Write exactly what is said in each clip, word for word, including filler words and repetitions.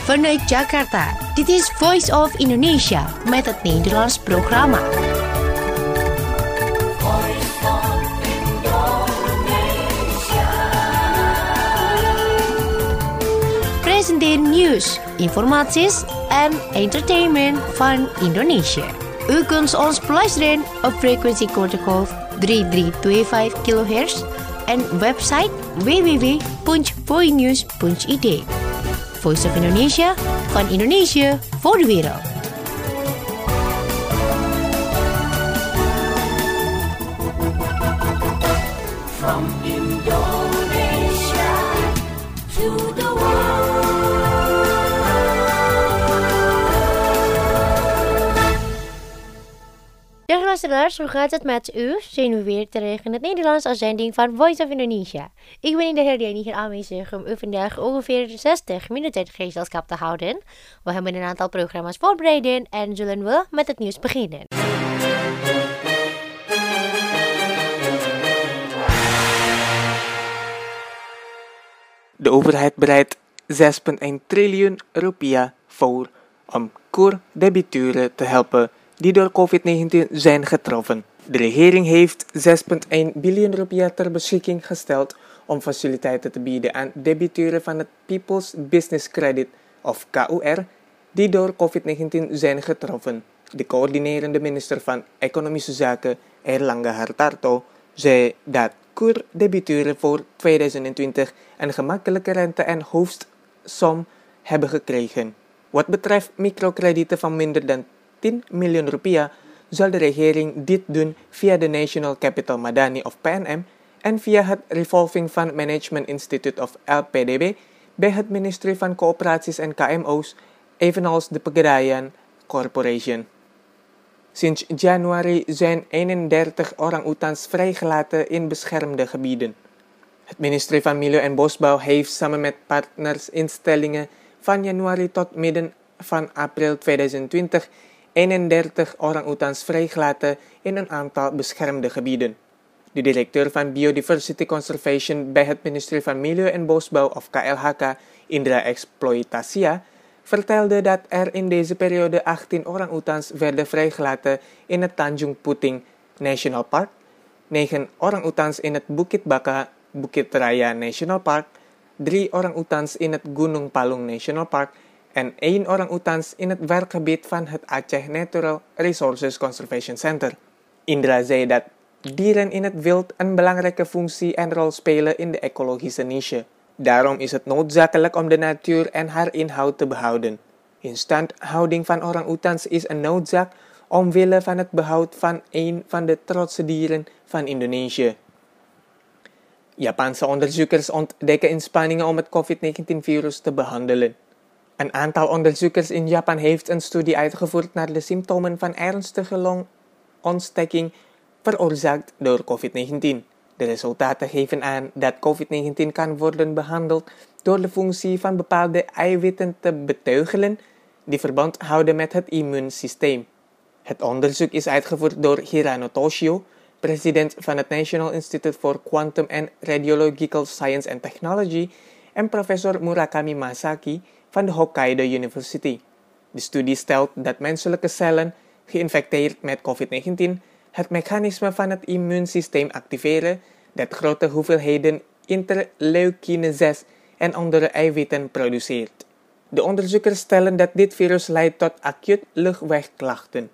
Vanuit Jakarta, dit is Voice of Indonesia met het Nederlands programma. Voice of Indonesia. Presenteer nieuws, informaties en entertainment van Indonesië. U kunt ons beluisteren op frequentiegolf drie drie twee vijf kilohertz en website w w w punt voinews punt i d. Voice of Indonesia, van Indonesië voor de wereld. From Indonesia to the world. Dag luisteraars, hoe gaat het met u? Zijn we weer terug in het Nederlands als zending van Voice of Indonesia. Ik ben in de Herdiani hier aanwezig om u vandaag ongeveer zestig minuten gezelschap te houden. We hebben een aantal programma's voorbereid en zullen we met het nieuws beginnen. De overheid bereidt zes komma één triljoen rupiah voor om koerdebiteuren te helpen die door covid negentien zijn getroffen. De regering heeft zes komma één biljoen rupiah ter beschikking gesteld om faciliteiten te bieden aan debiteuren van het People's Business Credit of K U R die door covid negentien zijn getroffen. De coördinerende minister van Economische Zaken, Airlangga Hartarto, zei dat koerdebiteuren voor tweeduizend twintig een gemakkelijke rente en hoofdsom hebben gekregen. Wat betreft microkredieten van minder dan tien miljoen rupiah zal de regering dit doen via de National Capital Madani of P N M en via het Revolving Fund Management Institute of L P D B bij het ministerie van Coöperaties en K M O's, evenals de Pegadaian Corporation. Sinds januari zijn eenendertig orang-oetans vrijgelaten in beschermde gebieden. Het ministerie van Milieu en Bosbouw heeft samen met partnersinstellingen van januari tot midden van april tweeduizend twintig eenendertig orang-oetans vrijgelaten in een aantal beschermde gebieden. De directeur van Biodiversity Conservation bij het ministerie van Milieu en Bosbouw of K L H K, Indra Exploitasia, vertelde dat er in deze periode achttien orang-oetans werden vrijgelaten in het Tanjung Puting National Park, negen orang-oetans in het Bukit Baka Bukit Raya National Park, drie orang-oetans in het Gunung Palung National Park en één orang-oetans in het werkgebied van het Aceh Natural Resources Conservation Center. Indra zei dat dieren in het wild een belangrijke functie en rol spelen in de ecologische niche. Daarom is het noodzakelijk om de natuur en haar inhoud te behouden. Instandhouding van orang-oetans is een noodzaak omwille van het behoud van een van de trotse dieren van Indonesië. Japanse onderzoekers ontdekken inspanningen om het covid negentien virus te behandelen. Een aantal onderzoekers in Japan heeft een studie uitgevoerd naar de symptomen van ernstige longontsteking veroorzaakt door covid negentien. De resultaten geven aan dat covid negentien kan worden behandeld door de functie van bepaalde eiwitten te beteugelen die verband houden met het immuunsysteem. Het onderzoek is uitgevoerd door Hirano Toshio, president van het National Institute for Quantum and Radiological Science and Technology, en professor Murakami Masaki van de Hokkaido University. De studie stelt dat menselijke cellen, geïnfecteerd met covid negentien, het mechanisme van het immuunsysteem activeren dat grote hoeveelheden interleukine zes en andere eiwitten produceert. De onderzoekers stellen dat dit virus leidt tot acuut luchtwegklachten.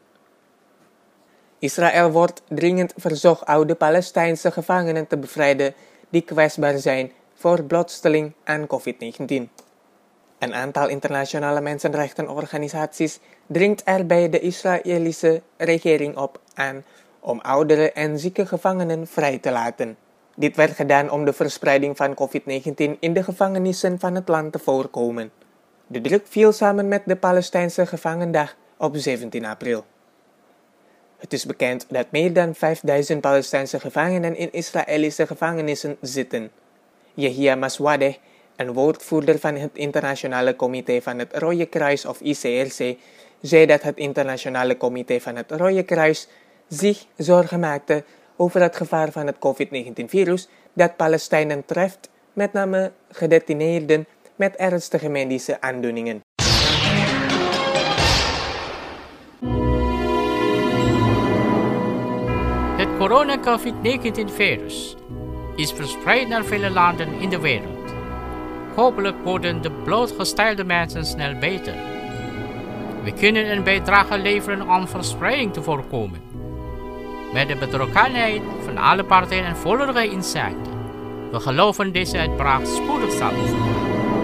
Israël wordt dringend verzocht oude Palestijnse gevangenen te bevrijden die kwetsbaar zijn voor blootstelling aan covid negentien. Een aantal internationale mensenrechtenorganisaties dringt er bij de Israëlische regering op aan om oudere en zieke gevangenen vrij te laten. Dit werd gedaan om de verspreiding van covid negentien in de gevangenissen van het land te voorkomen. De druk viel samen met de Palestijnse gevangendag op zeventien april. Het is bekend dat meer dan vijfduizend Palestijnse gevangenen in Israëlische gevangenissen zitten. Yehia Maswadeh, een woordvoerder van het Internationale Comité van het Rode Kruis of I C R C, zei dat het Internationale Comité van het Rode Kruis zich zorgen maakte over het gevaar van het covid negentien virus dat Palestijnen treft, met name gedetineerden met ernstige medische aandoeningen. corona-covid negentien virus is verspreid naar vele landen in de wereld. Hopelijk worden de blootgestelde mensen snel beter. We kunnen een bijdrage leveren om verspreiding te voorkomen. Met de betrokkenheid van alle partijen en volledige inzichten. We geloven deze uitbraak spoedig zal overkomen.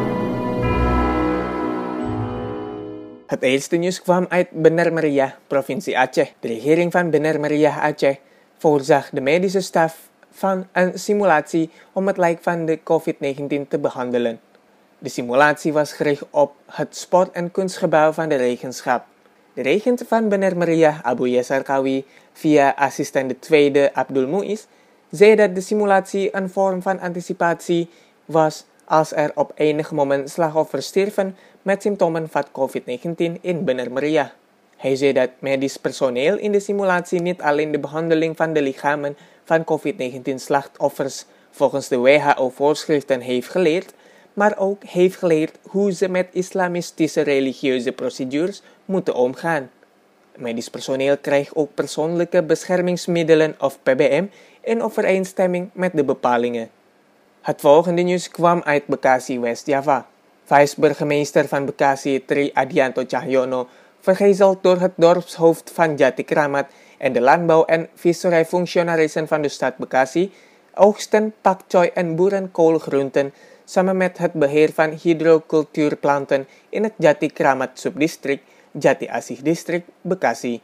Het eerste nieuws kwam uit Bener Meriah, provincie Aceh. De regering van Bener Meriah Aceh voorzag de medische staf van een simulatie om het lijk van de covid negentien te behandelen. De simulatie was gericht op het sport- en kunstgebouw van de regenschap. De regent van Bener Meriah, Abu Yasar Kawi, via assistent de tweede Abdul Muiz, zei dat de simulatie een vorm van anticipatie was als er op enig moment slachtoffers sterven met symptomen van covid negentien in Bener Meriah. Hij zei dat medisch personeel in de simulatie niet alleen de behandeling van de lichamen van covid negentien slachtoffers volgens de W H O-voorschriften heeft geleerd, maar ook heeft geleerd hoe ze met islamistische religieuze procedures moeten omgaan. Medisch personeel krijgt ook persoonlijke beschermingsmiddelen of P B M in overeenstemming met de bepalingen. Het volgende nieuws kwam uit Bekasi, West-Java. Vice-burgemeester van Bekasi, Tri Adianto Cahyono, vergezeld door het dorpshoofd van Jati Kramat en de landbouw- en visserijfunctionarissen van de stad Bekasi, oogsten pakchoy en boerenkoolgroenten samen met het beheer van hydrocultuurplanten in het Jati Kramat subdistrict, Jati Asih district, Bekasi.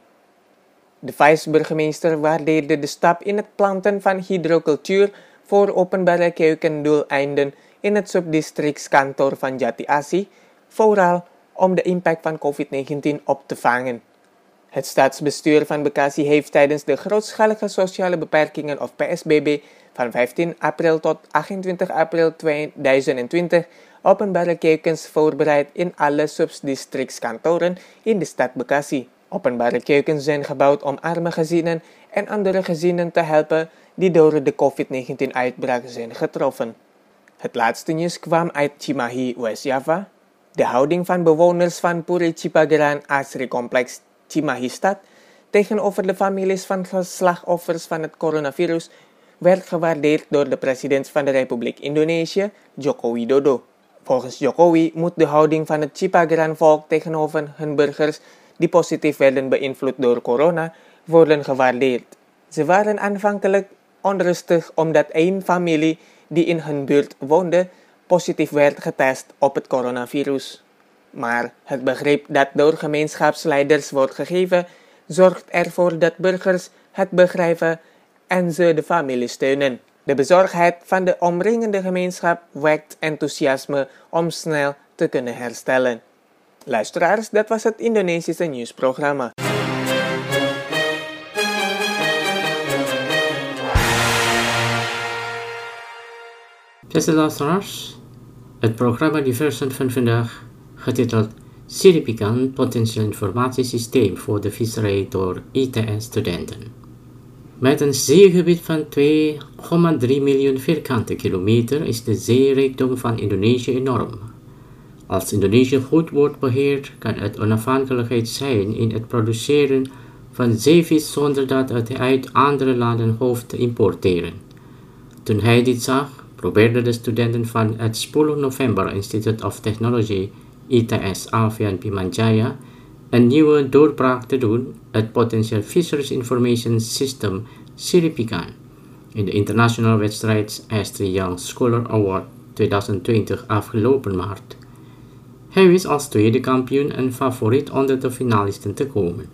De vice-burgemeester waardeerde de stap in het planten van hydrocultuur voor openbare keukendoeleinden in het subdistrictskantoor van Jati Asih, vooral om de impact van covid negentien op te vangen. Het staatsbestuur van Bekasi heeft tijdens de grootschalige sociale beperkingen of P S B B van vijftien april tot achtentwintig april tweeduizend twintig openbare keukens voorbereid in alle subdistrictskantoren in de stad Bekasi. Openbare keukens zijn gebouwd om arme gezinnen en andere gezinnen te helpen die door de covid negentien-uitbraak zijn getroffen. Het laatste nieuws kwam uit Cimahi, West-Java. De houding van bewoners van Puri Cipageran Asri-complex Cimahi-stad tegenover de families van slachtoffers van het coronavirus werd gewaardeerd door de president van de Republiek Indonesië, Joko Widodo. Volgens Jokowi moet de houding van het Cipageran-volk tegenover hun burgers die positief werden beïnvloed door corona worden gewaardeerd. Ze waren aanvankelijk onrustig omdat één familie die in hun buurt woonde positief werd getest op het coronavirus. Maar het begrip dat door gemeenschapsleiders wordt gegeven, zorgt ervoor dat burgers het begrijpen en ze de familie steunen. De bezorgdheid van de omringende gemeenschap wekt enthousiasme om snel te kunnen herstellen. Luisteraars, dat was het Indonesische nieuwsprogramma. Beste luisteraars, het programma Diversen van vandaag, getiteld Siripikan Potentieel Informatiesysteem voor de Visserij door I T S-studenten. Met een zeegebied van twee komma drie miljoen vierkante kilometer is de zeerijkdom van Indonesië enorm. Als Indonesië goed wordt beheerd, kan het onafhankelijkheid zijn in het produceren van zeevis zonder dat het uit andere landen hoeft te importeren. Toen hij dit zag, probeerden de studenten van het sepuluh November Institute of Technology I T S Alfian Pimanjaya een nieuwe doorbraak te doen, het Potential Fisheries Information System Siripikan, in de internationale wedstrijd Astrid Young Scholar Award tweeduizend twintig afgelopen maart. Hij wist als tweede kampioen en favoriet onder de finalisten te komen.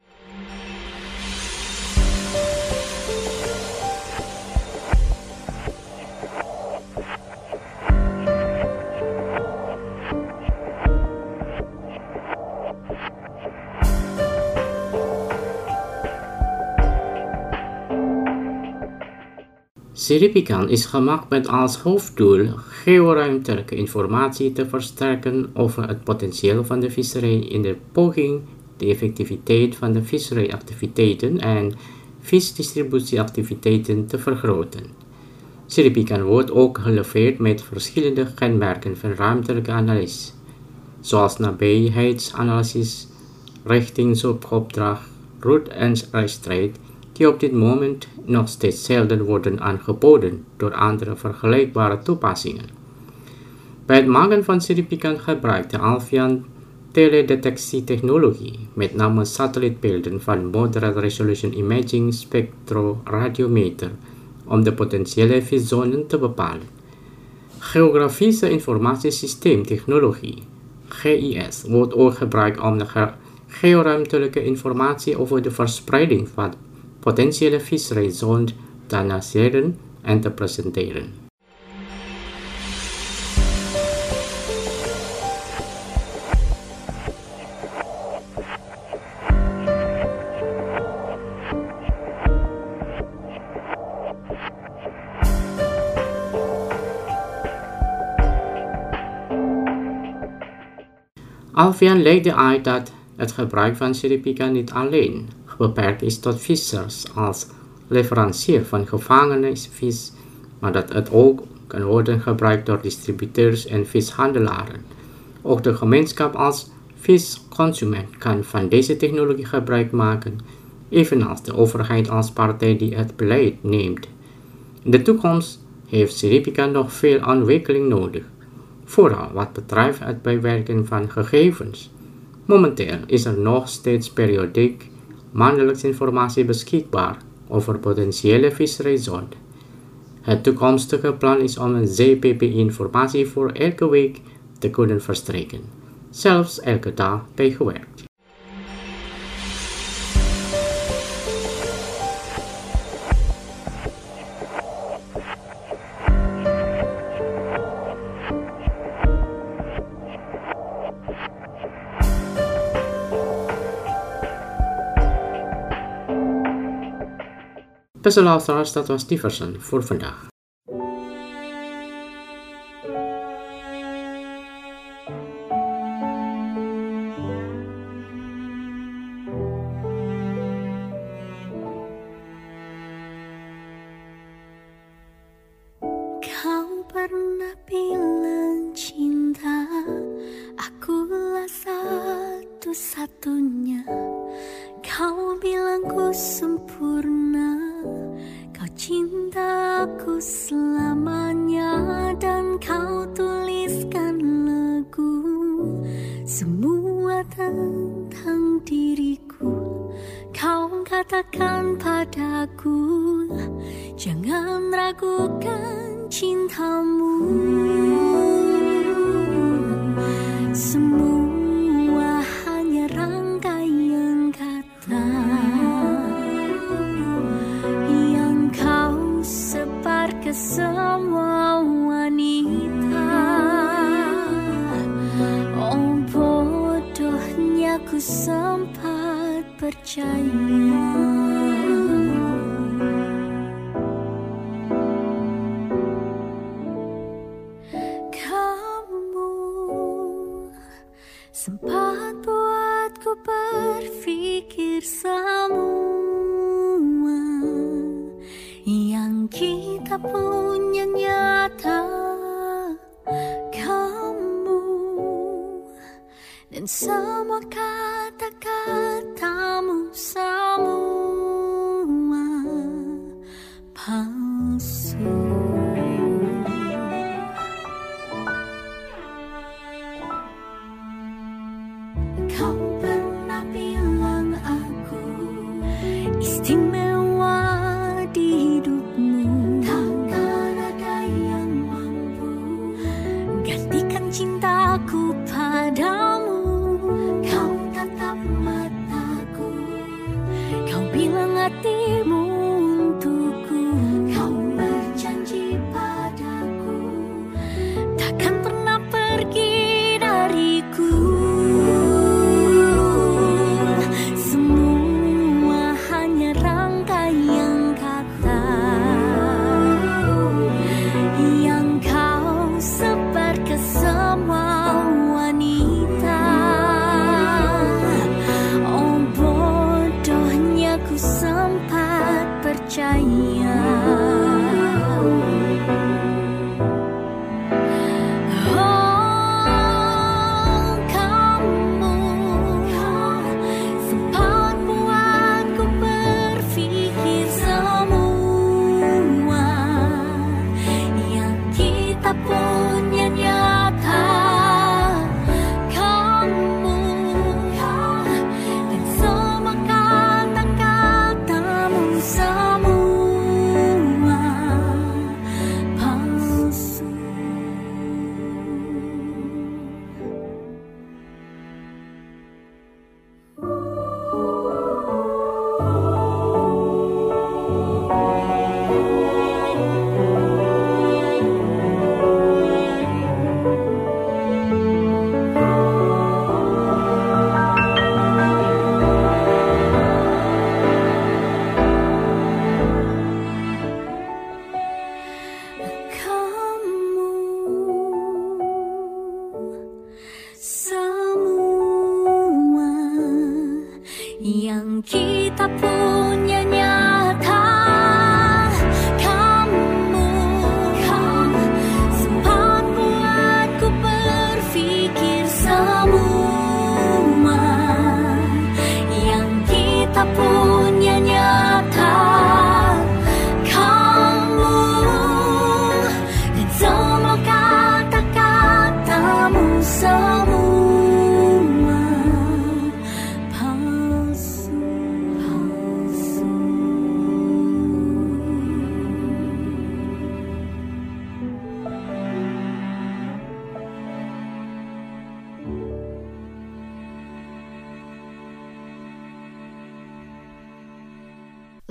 Siripikan is gemaakt met als hoofddoel georuimtelijke informatie te versterken over het potentieel van de visserij in de poging de effectiviteit van de visserijactiviteiten en visdistributieactiviteiten te vergroten. Siripikan wordt ook geleverd met verschillende kenmerken van ruimtelijke analyse, zoals nabijheidsanalysis, richtingsopdracht, route- en reisstrijd, die op dit moment nog steeds zelden worden aangeboden door andere vergelijkbare toepassingen. Bij het maken van siripikant gebruikte Alfian teledetectietechnologie, met name satellietbeelden van Moderate Resolution Imaging Spectroradiometer, om de potentiële viszonen te bepalen. Geografische informatiesysteemtechnologie, G I S, wordt ook gebruikt om de ge- georuimtelijke informatie over de verspreiding van potentiële visserijzones te analyseren en te presenteren. Alfian legde uit dat het gebruik van siripikant niet alleen beperkt is tot vissers als leverancier van gevangene vis, maar dat het ook kan worden gebruikt door distributeurs en vishandelaren. Ook de gemeenschap als visconsument kan van deze technologie gebruik maken, evenals de overheid als partij die het beleid neemt. In de toekomst heeft siripikant nog veel ontwikkeling nodig, vooral wat betreft het bijwerken van gegevens. Momenteel is er nog steeds periodiek maandelijks informatie beschikbaar over potentiële visserijzones. Het toekomstige plan is om een Z P P-informatie voor elke week te kunnen verstrekken, zelfs elke dag bijgewerkt. Beste luisteraars, dat was Diversen voor vandaag. Kau pernah bilang cinta, akulah satu-satunya. Kau bilang ku sempurna, kau cinta aku selamanya. Dan kau tuliskan lagu semua tentang diriku. Kau katakan padaku, jangan ragukan cintamu. Semua hanya rangkaian kata yang kau sebar ke semua wanita. Oh, bodohnya ku sempat percaya. Sempat buatku berpikir semua yang kita punya nyata. Kamu dan semua kata-katamu semua palsu. Kau pernah bilang aku istimewa di hidupmu. Takkan ada yang mampu gantikan cintaku padamu. Kau tatap mataku, kau bilang hatimu untukku. Kau berjanji padaku takkan pernah pergi dariku. Semua hanya rangkaian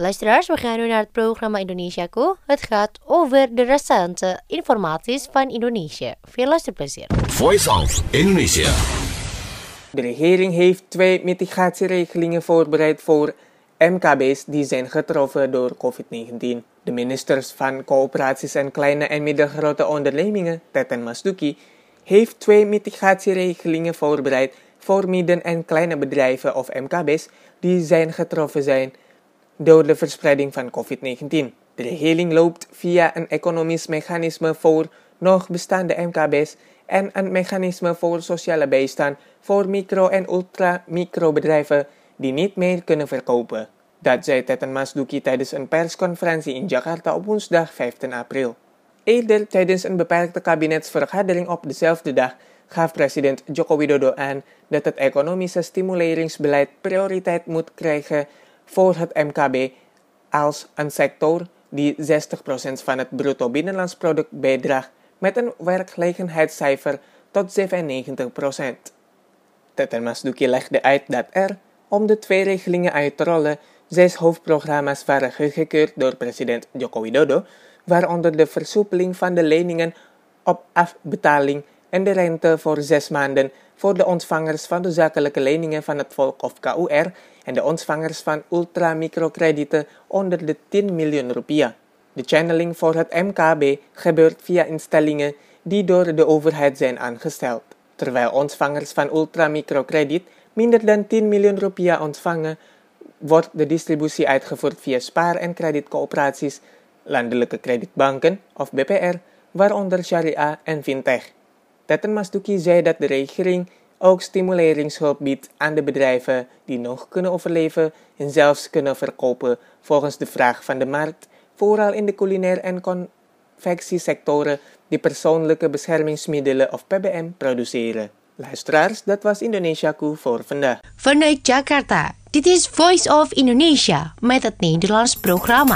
Luisteraars, we gaan nu naar het programma Indonesiaku. Het gaat over de recente informaties van Indonesië. Veel luisterplezier. Voice of Indonesia. De regering heeft twee mitigatieregelingen voorbereid voor M K B's die zijn getroffen door covid negentien. De ministers van Coöperaties en Kleine en Middelgrote Ondernemingen, Teten Mas Duki, heeft twee mitigatieregelingen voorbereid voor midden- en kleine bedrijven of M K B's die zijn getroffen zijn door de verspreiding van covid negentien. De regeling loopt via een economisch mechanisme voor nog bestaande M K B's en een mechanisme voor sociale bijstand voor micro- en ultra-microbedrijven die niet meer kunnen verkopen. Dat zei Teten Mas Duki tijdens een persconferentie in Jakarta op woensdag vijftien april. Eerder tijdens een beperkte kabinetsvergadering op dezelfde dag gaf president Joko Widodo aan dat het economische stimuleringsbeleid prioriteit moet krijgen voor het M K B als een sector die zestig procent van het bruto binnenlands product bijdraagt met een werkgelegenheidscijfer tot zevenennegentig procent. Teten Mas Duki legde uit dat er, om de twee regelingen uit te rollen, zes hoofdprogramma's waren goedgekeurd door president Joko Widodo, waaronder de versoepeling van de leningen op afbetaling en de rente voor zes maanden voor de ontvangers van de zakelijke leningen van het volk of K U R en de ontvangers van ultra-microkredieten onder de tien miljoen rupiah. De channeling voor het M K B gebeurt via instellingen die door de overheid zijn aangesteld. Terwijl ontvangers van ultra-microkrediet minder dan tien miljoen rupiah ontvangen, wordt de distributie uitgevoerd via spaar- en kredietcoöperaties, landelijke kredietbanken of B P R, waaronder Sharia en Fintech. Teten Mas Duki zei dat de regering ook stimuleringshulp biedt aan de bedrijven die nog kunnen overleven en zelfs kunnen verkopen volgens de vraag van de markt, vooral in de culinair- en confectiesectoren die persoonlijke beschermingsmiddelen of P B M produceren. Luisteraars, dat was Indonesiaku voor vandaag. Vanuit Jakarta, dit is Voice of Indonesia met het Nederlands programma.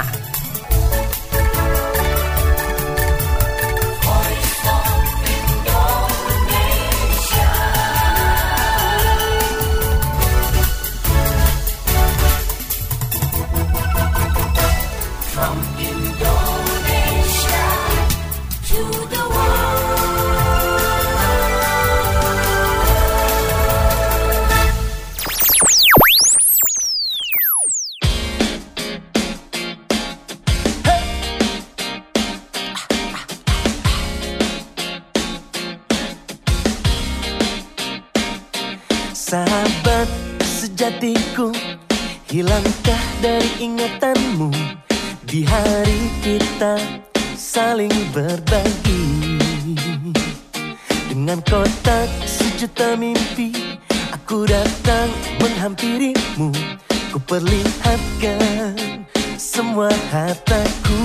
Sahabat sejatiku, hilangkah dari ingatanmu di hari kita saling berbagi. Dengan kotak sejuta mimpi, aku datang menghampirimu. Ku perlihatkan semua hartaku.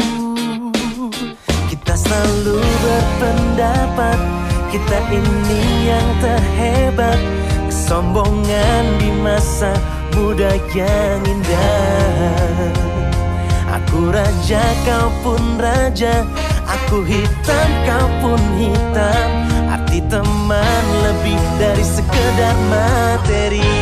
Kita selalu berpendapat kita ini yang terhebat. Kesombongan di masa muda yang indah. Aku raja, kau pun raja. Aku hitam, kau pun hitam. Arti teman lebih dari sekedar materi.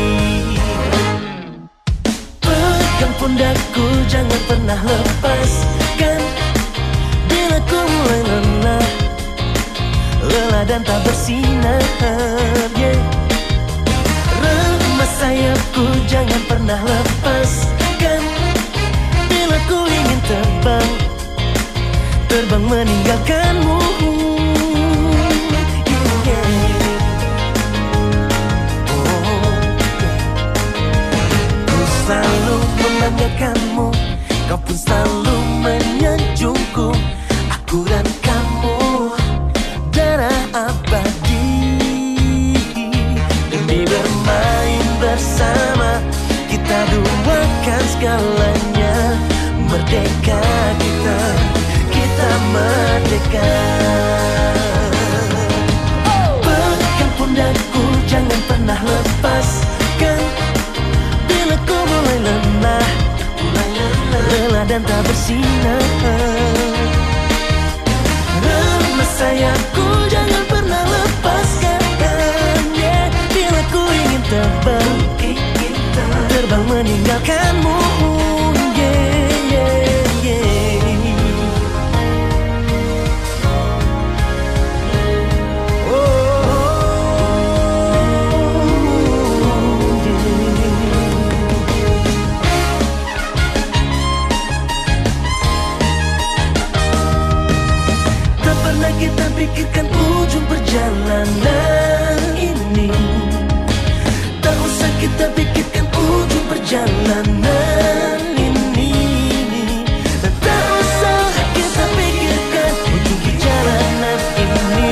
Pegang pundakku, jangan pernah lepaskan. Bila ku mulai lelah, lelah dan tak bersinar, yeah. Remah sayapku, jangan pernah lepaskan. Bila ku ingin terbang, terbang meninggalkanmu, yeah, yeah. Oh, ku selalu membanggakanmu, kau pun selalu menyanjungku. Aku dan kamu darah abadi. Demi bermain bersama, kita duakan segalanya. Merdeka kita, kita merdeka. Pegang pundakku, jangan pernah lepaskan. Bila ku mulai lemah, lelah dan tak bersinar, remah sayapku, jangan pernah lepaskan, yeah. Bila ku ingin terbang, terbang meninggalkanmu, pikirkan ujung perjalanan ini. Tak usah kita pikirkan ujung perjalanan ini. Tak usah kita pikirkan ujung perjalanan ini.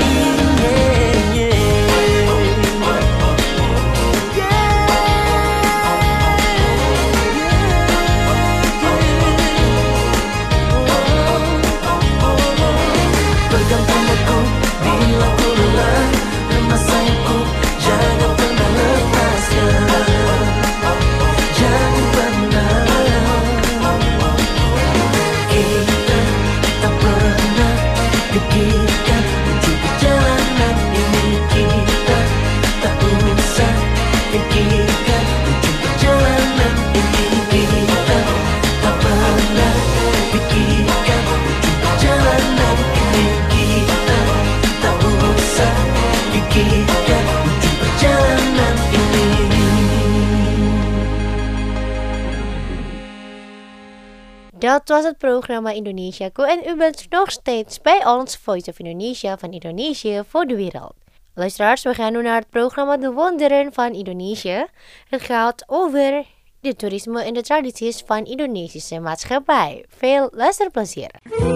Dat was het programma Indonesia Go en u bent nog steeds bij ons Voice of Indonesia van Indonesië voor de wereld. Luisteraars, we gaan nu naar het programma De Wonderen van Indonesië. Het gaat over de toerisme en de tradities van Indonesische maatschappij. Veel luisterplezier.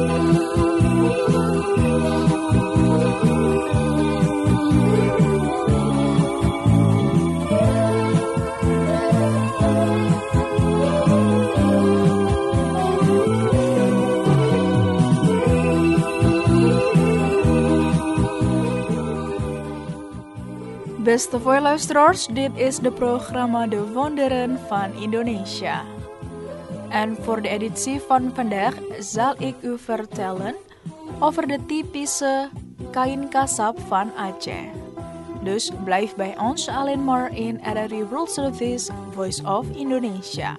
Beste voorluisteraars, dit is de programma De Wonderen van Indonesia. En voor de editie van vandaag zal ik u vertellen over de typische kain kasab van Aceh. Dus blijf bij ons alleen maar in R R I World Service Voice of Indonesia.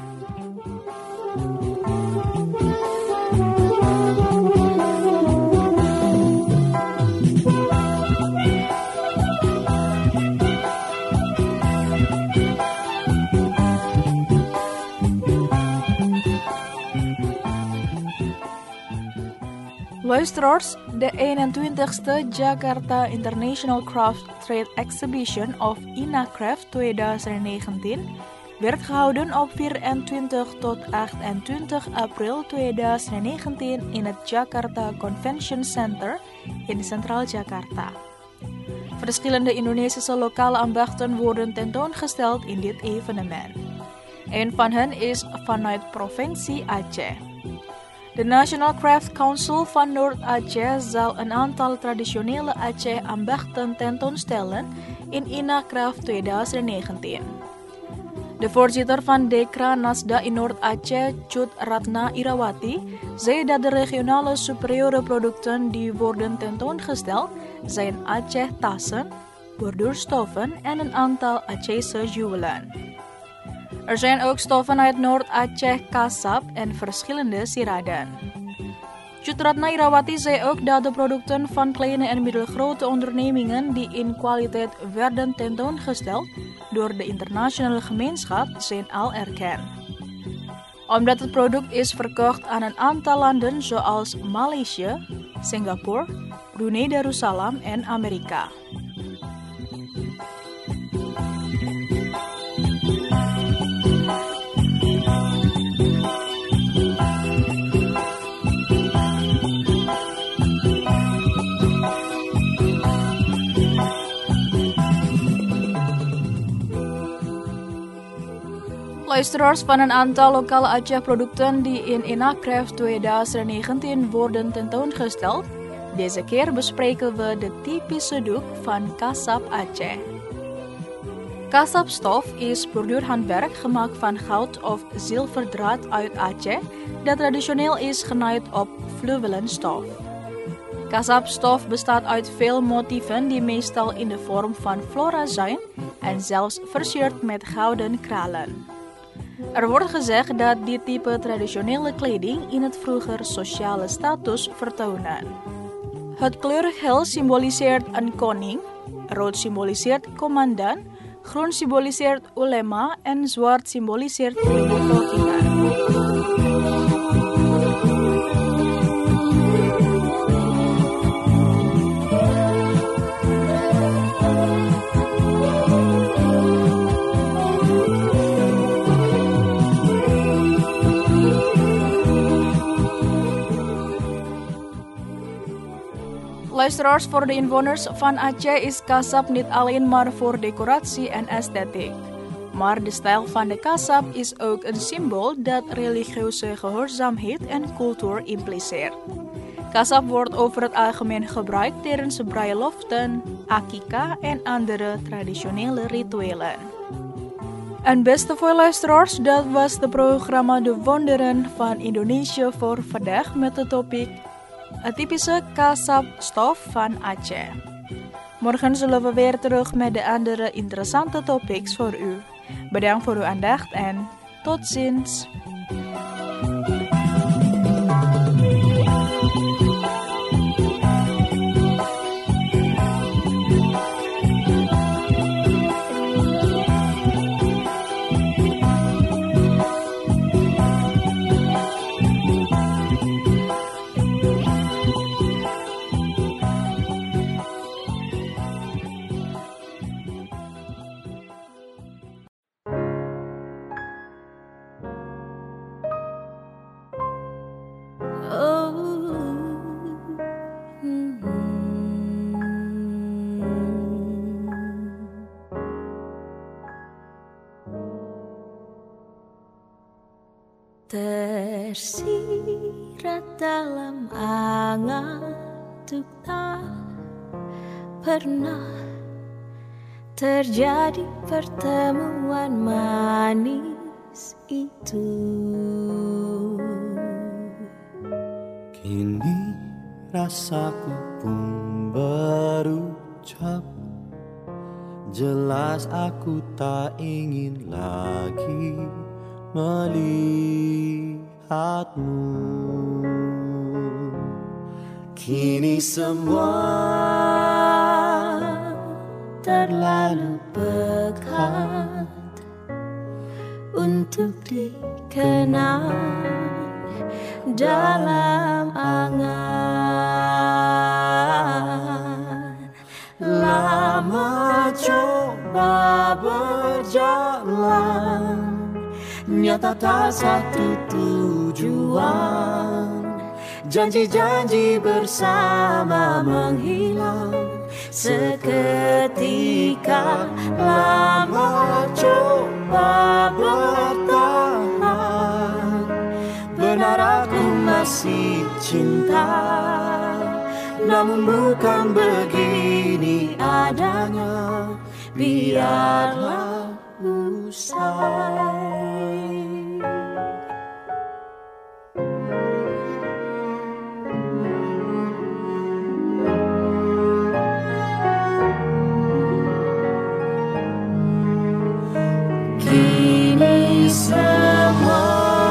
Luisteraars, de eenentwintigste Jakarta International Craft Trade Exhibition of INACRAFT twintig negentien werd gehouden op vierentwintig tot achtentwintig april twintig negentien in het Jakarta Convention Center in Centraal Jakarta. Verschillende Indonesische lokale ambachten worden tentoongesteld in dit evenement. Een van hen is vanuit provincie Aceh. De National Craft Council van Noord-Aceh zal een aantal traditionele Aceh-ambachten tentoonstellen in INACRAFT twintig negentien. De voorzitter van Dekra Nasda in Noord-Aceh, Cut Ratna Irawati, zei dat de regionale superieure producten die worden tentoongesteld zijn Aceh-tassen, borduurstoffen en een aantal Acehse juwelen. Er zijn ook stoffen uit Noord-Aceh, kasab en verschillende sieraden. Cut Ratna Irawati zei ook dat de producten van kleine en middelgrote ondernemingen die in kwaliteit werden tentoongesteld door de internationale gemeenschap zijn al erkend. Omdat het product is verkocht aan een aantal landen zoals Maleisië, Singapore, Brunei Darussalam en Amerika. Luisteraars, van een aantal lokale Aceh-producten die in INACRAFT twintig negentien worden tentoongesteld. Deze keer bespreken we de typische doek van Kasab Aceh. Kasabstof is borduurhandwerk gemaakt van goud of zilverdraad uit Aceh, dat traditioneel is genaaid op fluwelen stof. Kasabstof bestaat uit veel motieven die meestal in de vorm van flora zijn en zelfs versierd met gouden kralen. Er wordt gezegd dat dit type traditionele kleding in het vroeger sociale status vertonen. Het kleurgeel symboliseert een koning, rood symboliseert komandan, groen symboliseert ulema en zwart symboliseert de bevolking. Luisteraars, voor de inwoners van Aceh is kasab niet alleen maar voor decoratie en esthetiek. Maar de stijl van de kasab is ook een symbool dat religieuze gehoorzaamheid en cultuur impliceert. Kasab wordt over het algemeen gebruikt tijdens bruiloften, akikah en andere traditionele rituelen. En beste voor luisteraars, dat was het programma De Wonderen van Indonesië voor vandaag met de topik het typische kasabstof van Aceh. Morgen zullen we weer terug met de andere interessante topics voor u. Bedankt voor uw aandacht en tot ziens. Tersirat dalam angan untuk tak pernah terjadi pertemuan manis itu. Kini rasaku pun berucap, jelas aku tak ingin lagi melihatmu. Kini semua terlalu pekat untuk dikenal dalam angan. Lama coba berjalan, nyata tak satu tujuan. Janji-janji bersama menghilang seketika. Lama coba bertahan, benar aku masih cinta, namun bukan begini adanya. Biarlah usai. Kini semua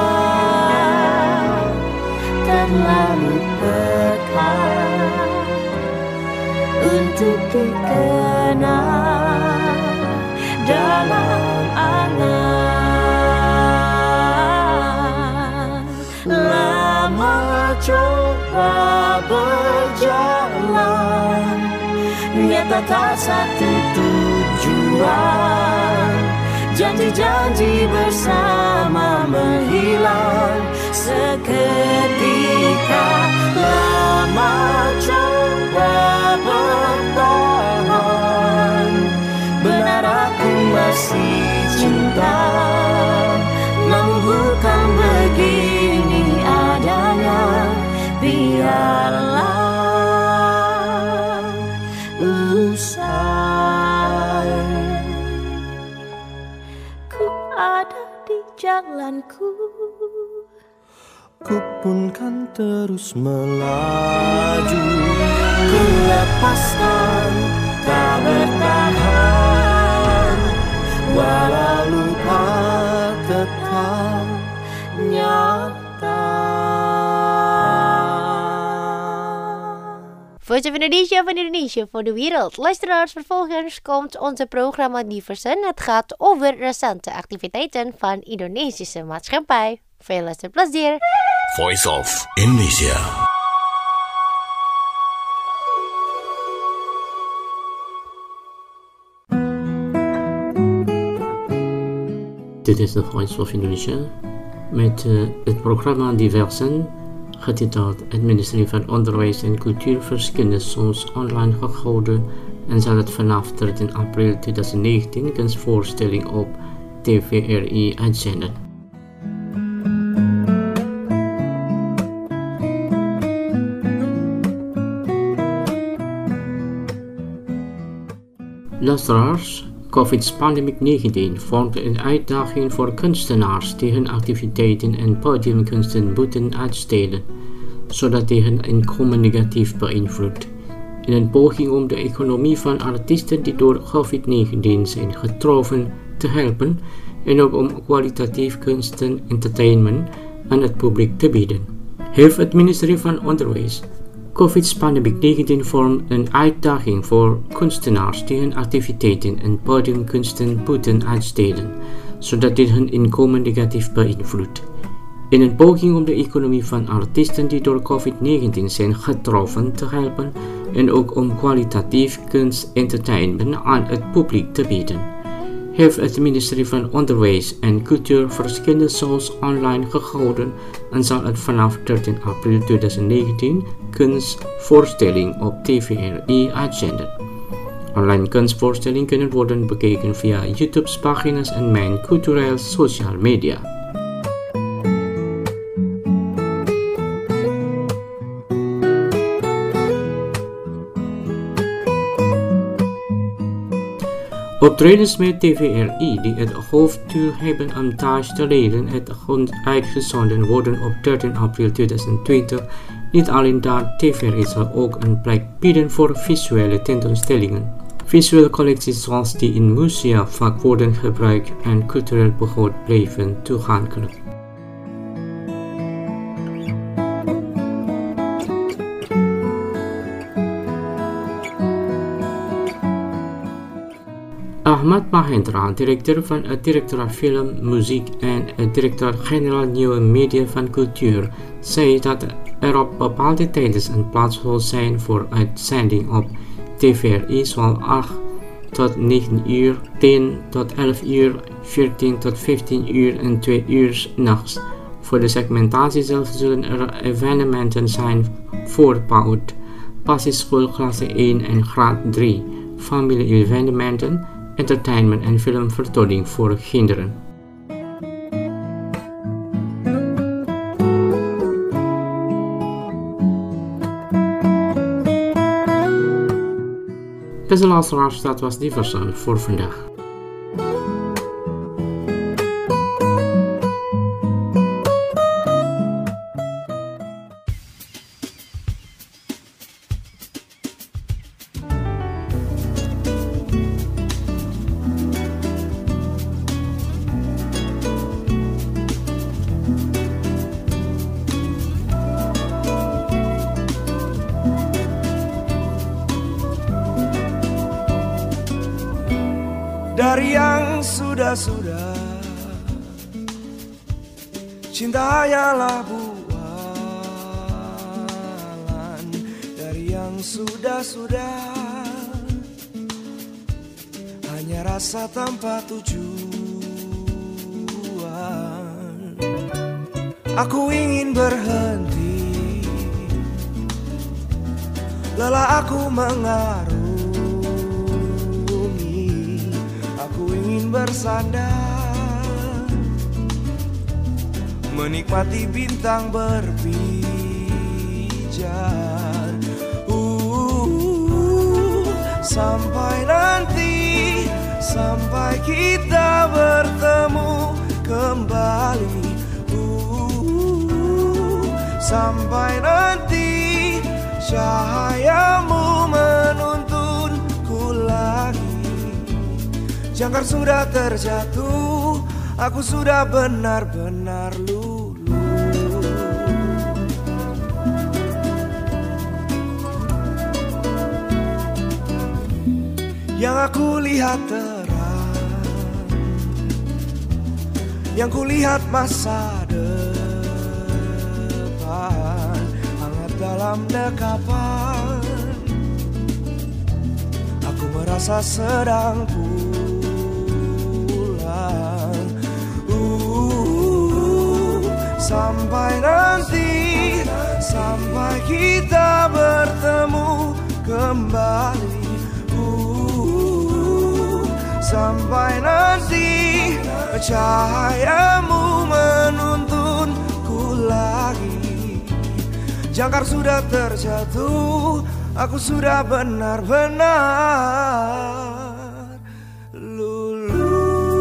terlalu pekat untuk dikenal dalam angan. Lama coba berjalan, nyata tak satu tujuan. Janji-janji bersama menghilang seketika. Lama coba bertahan, benar aku masih cinta, namun bukan begini adanya. Biarlah usai. Ku ada di jalanku, ku pun kan terus melaju. Ku lepaskan, tak bertahan, walau lupa tetap nyata. Voice of Indonesia van Indonesië voor de wereld. Luisteraars, vervolgens komt onze programma Diversen. Het gaat over recente activiteiten van Indonesische maatschappij. Veel luisterplezier. Voice of Indonesia. Dit is de Voice of Indonesia met uh, het programma Diversen, getiteld Het ministerie van Onderwijs en Cultuur verschillende shows online gehouden en zal het vanaf dertien april tweeduizend negentien kunstvoorstelling op T V R I uitzenden. Luisteraars, COVID-pandemie negentien vormt een uitdaging voor kunstenaars die hun activiteiten en podiumkunsten moeten uitstellen, zodat die hun inkomen negatief beïnvloedt. In een poging om de economie van artiesten die door COVID negentien zijn getroffen te helpen en ook om kwalitatief kunst en entertainment aan het publiek te bieden, heeft het ministerie van Onderwijs COVID-pandemie negentien vormt een uitdaging voor kunstenaars die hun activiteiten en podiumkunsten moeten uitstellen, zodat dit hun inkomen negatief beïnvloedt. In een poging om de economie van artiesten die door COVID negentien zijn getroffen te helpen en ook om kwalitatief kunst entertainment aan het publiek te bieden, heeft het ministerie van Onderwijs en Cultuur verschillende shows online gehouden en zal het vanaf dertien april tweeduizend negentien kunstvoorstelling op T V R I uitzenden. Online kunstvoorstellingen kunnen worden bekeken via YouTube's pagina's en mijn culturele social media. Optredens met T V R I die het hoofddoel hebben om thuis te leren het uitgezonden worden op dertien april tweeduizend twintig. Niet alleen daar, T V R I zal ook een plek bieden voor visuele tentoonstellingen. Visuele collecties zoals die in musea vaak worden gebruikt en cultureel behoud blijven toegankelijk. Ahmad Mahendra, directeur van het directoraat Film, Muziek en het directeur-generaal Nieuwe Media van Cultuur, zei dat er op bepaalde tijden een plaats zal zijn voor uitzending op T V R I, zoals acht tot negen uur, tien tot elf uur, veertien tot vijftien uur en twee uur nachts. Voor de segmentatie zelf zullen er evenementen zijn voor PAUD, basisschool klasse één en graad drie, familie-evenementen, entertainment en filmvertoning voor kinderen. Beste luisteraars, dat was Diversen voor vandaag. Dari yang sudah-sudah, cinta hanyalah bualan. Dari yang sudah-sudah, hanya rasa tanpa tujuan. Aku ingin berhenti, lelah aku mengarungi. Bersandar, menikmati bintang berpijar. uh, Sampai nanti, sampai kita bertemu kembali. uh, Sampai nanti cahayamu menuntunku lagi. Jangkar sudah terjatuh, aku sudah benar-benar luluh. Yang aku lihat terang, yang ku lihat masa depan, hangat dalam dekapan. Aku merasa sedang pulang. Sampai nanti, sampai kita bertemu kembali. uh, Sampai nanti cahayamu menuntunku lagi. Jangkar sudah terjatuh, aku sudah benar-benar lulu.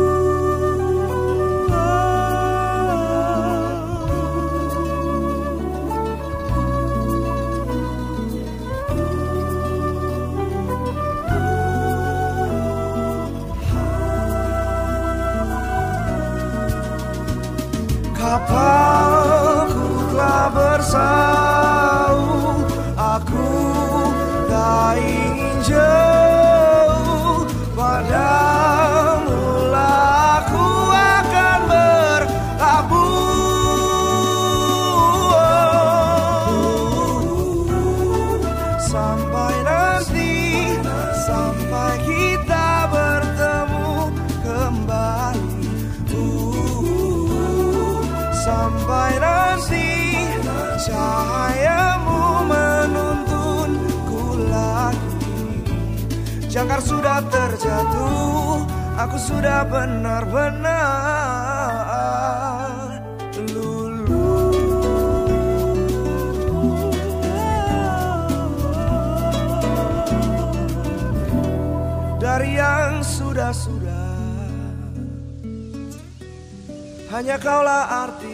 Kapalku telah bersau, aku tak ingin jauh, padamu lah aku akan berlabuh. Sampai nanti, sampai kita bertemu kembali. Sampai nanti cahayamu menuntunku lagi. Jangkar sudah terjatuh, aku sudah benar-benar lulu. Dari yang sudah-sudah, hanya kaulah arti.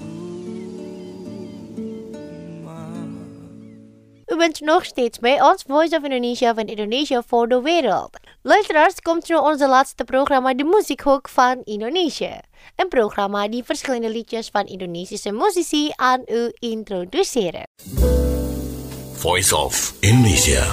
U bent nog steeds bij ons Voice of Indonesia van Indonesia voor de wereld. Luisteraars, komt nu onze laatste programma De Muziekhoek van Indonesië. Een programma die verschillende liedjes van Indonesische muzici aan u introduceren. Voice of Indonesia.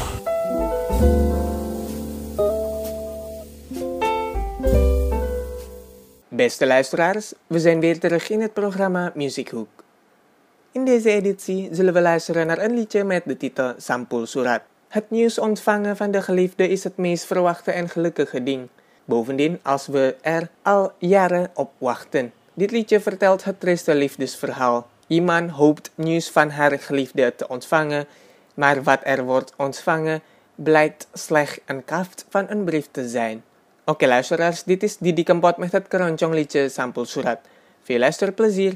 Beste luisteraars, we zijn weer terug in het programma Muziekhoek. In deze editie zullen we luisteren naar een liedje met de titel Sampul Surat. Het nieuws ontvangen van de geliefde is het meest verwachte en gelukkige ding. Bovendien als we er al jaren op wachten. Dit liedje vertelt het trieste liefdesverhaal. Iman hoopt nieuws van haar geliefde te ontvangen, maar wat er wordt ontvangen blijkt slechts een kaft van een brief te zijn. Oké luisteraars, dit is Didi Kempot met het keroncong liedje Sampul Surat. Veel luisterplezier!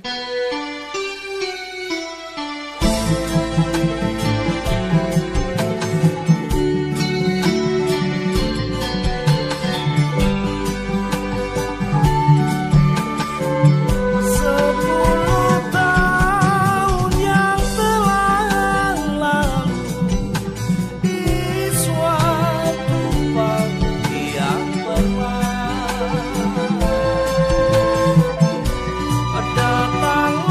Datang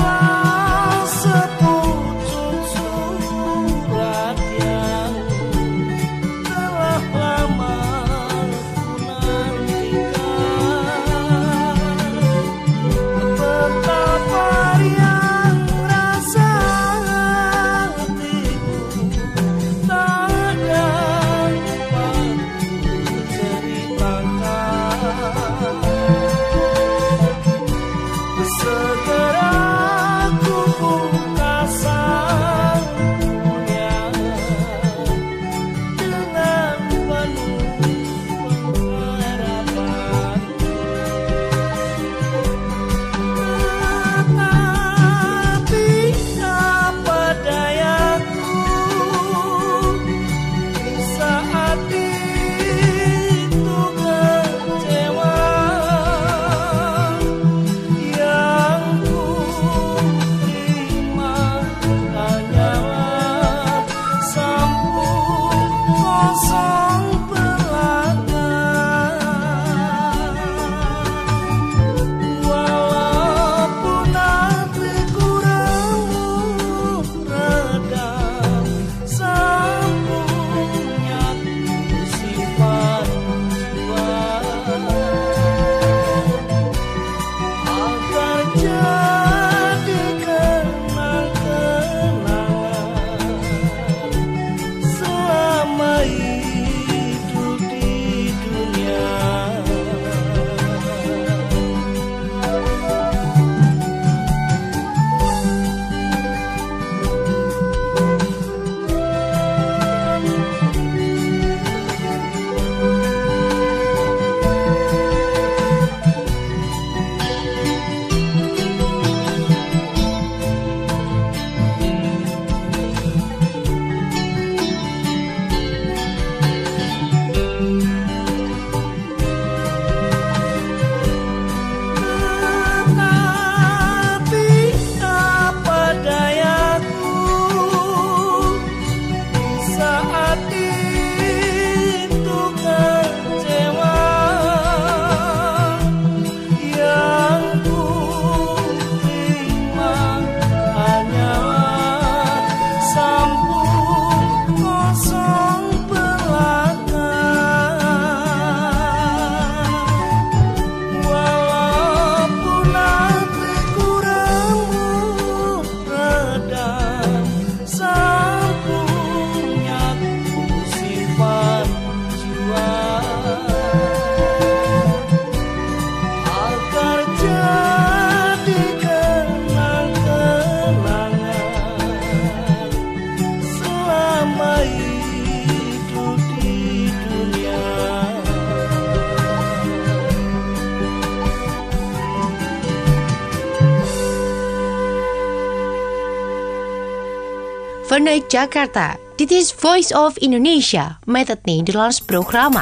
Vanuit Jakarta, dit is Voice of Indonesia met het Nederlands programma.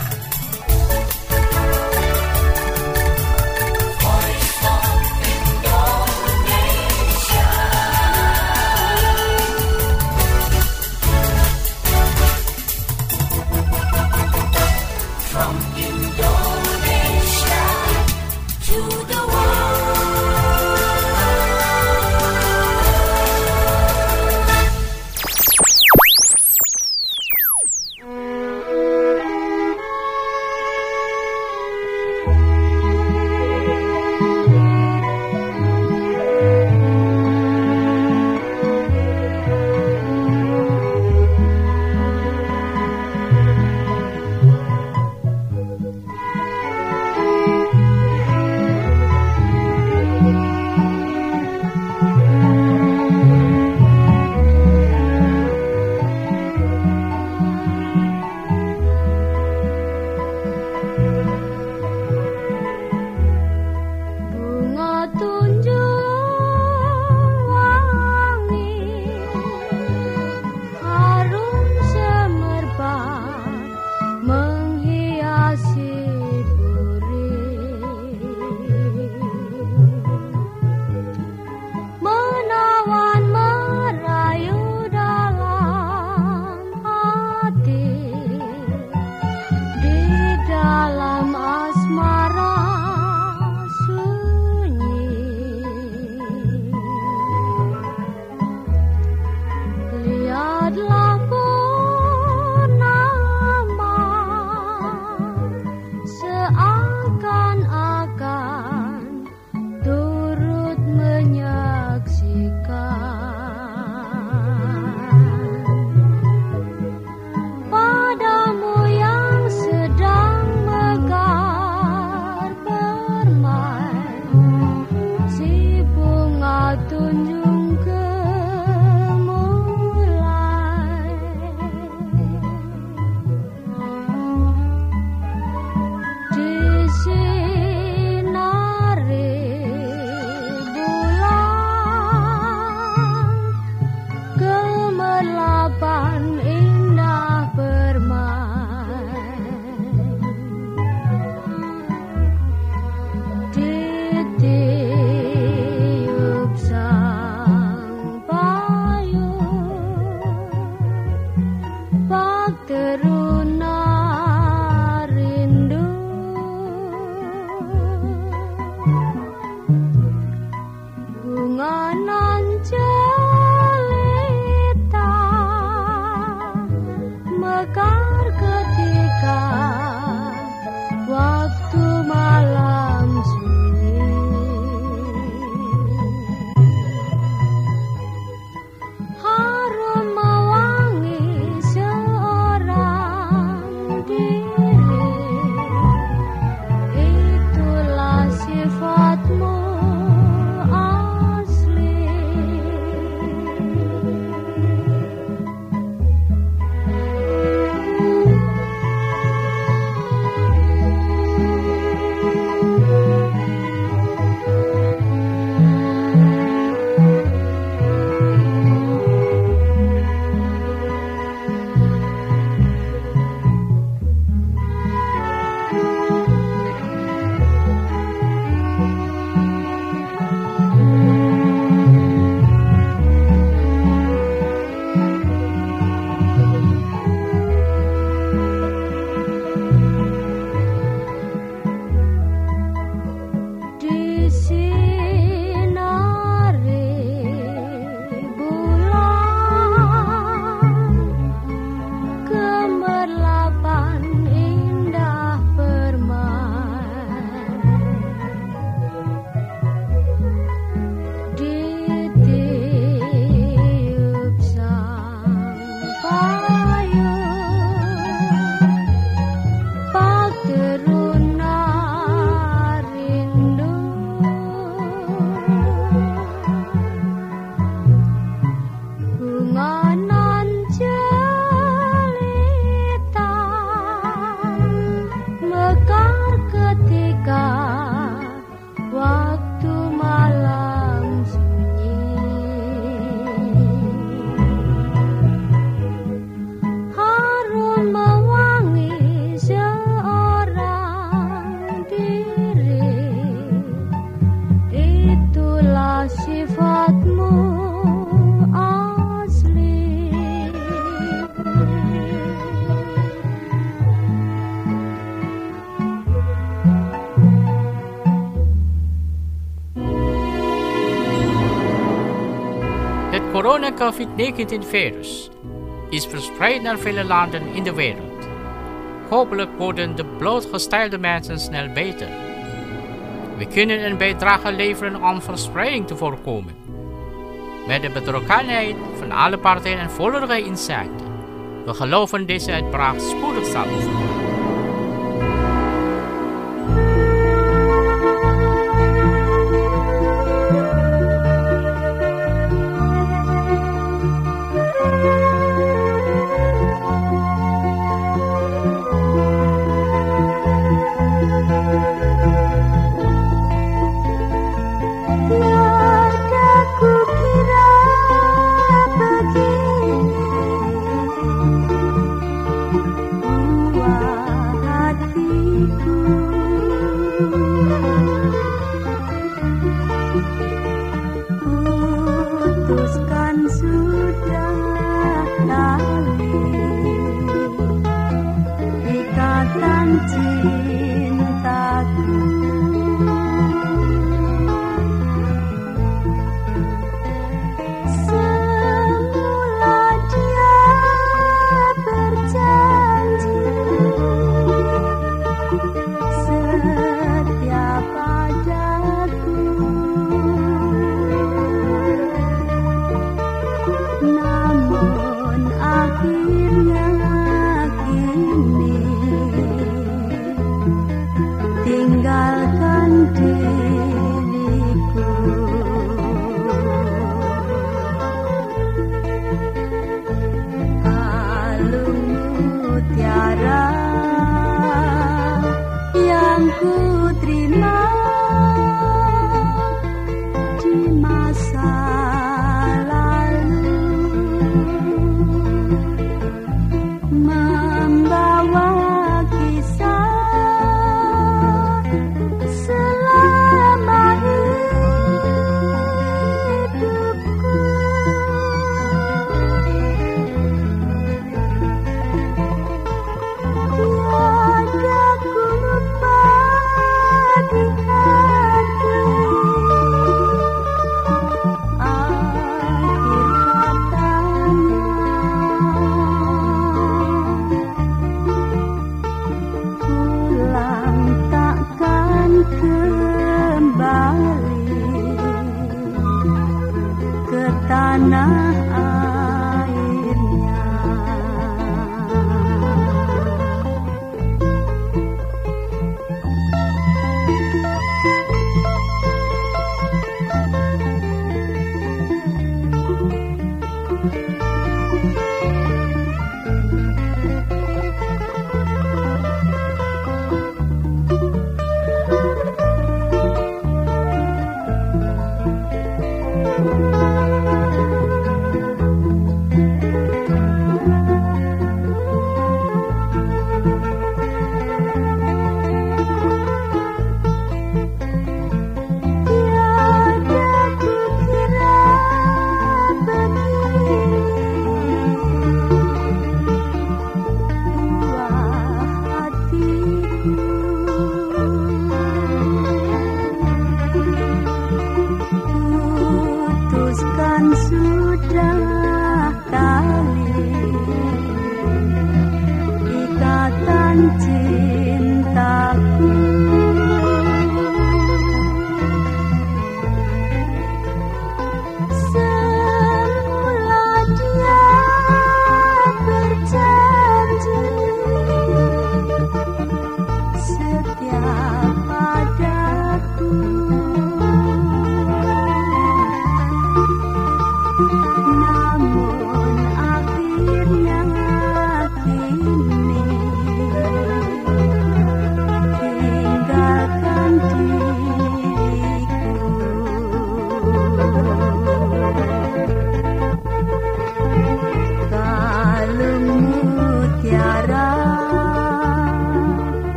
corona covid negentien virus is verspreid naar vele landen in de wereld. Hopelijk worden de blootgestelde mensen snel beter. We kunnen een bijdrage leveren om verspreiding te voorkomen. Met de betrokkenheid van alle partijen en volledige inzichten. We geloven deze uitbraak spoedig zal overgaan.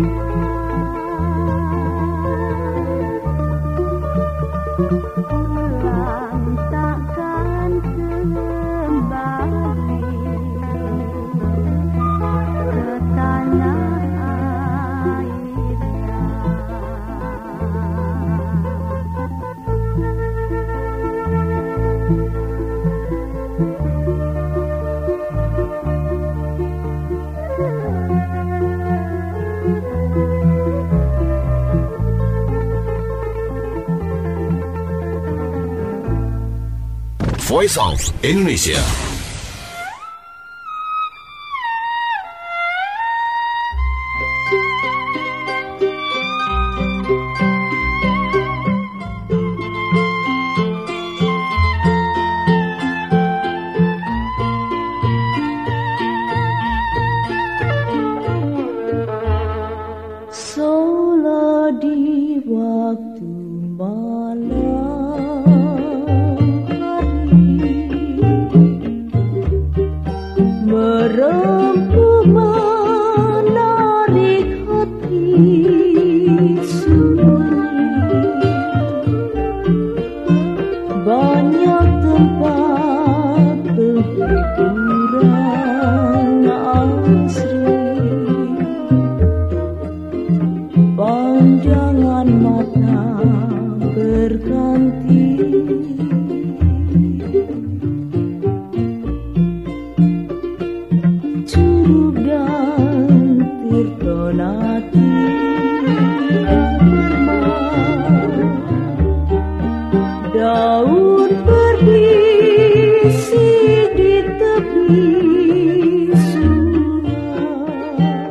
Voice of Indonesia. Solo di waktu malam merempuh menarik hati sunyi, banyak tempat berhiburan asri, pandangan mata berganti. Daun berbisi di tepi sungai,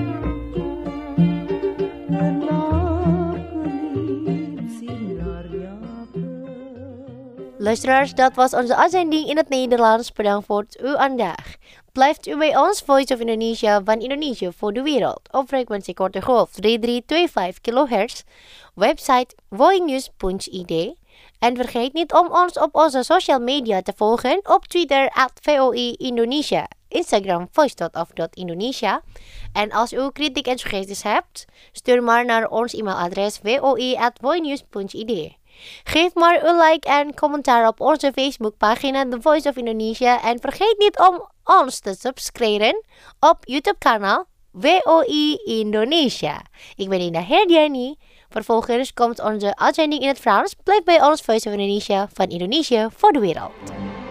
gelap-gelip sinarnya. Luisteraars, dat was onze uitzending in het Nederlands. Bedankt voor uw aandacht. Blijft u bij ons, Voice of Indonesia van Indonesië voor de wereld. Op frequentie korte golf drie drie twee vijf kilohertz. Website voinews punt i d. En vergeet niet om ons op onze social media te volgen. Op Twitter at V O I Indonesia. Instagram voice of indonesia. En als u kritiek en suggesties hebt, stuur maar naar ons e-mailadres v o i at voinews punt i d. Geef maar een like en commentaar op onze Facebookpagina The Voice of Indonesia. En vergeet niet om ons te subscriben op YouTube-kanaal V O I Indonesia. Ik ben Ina Herdiani. Vervolgens komt onze uitzending in het Frans. Blijf bij ons Voice of Indonesia van Indonesië voor de wereld.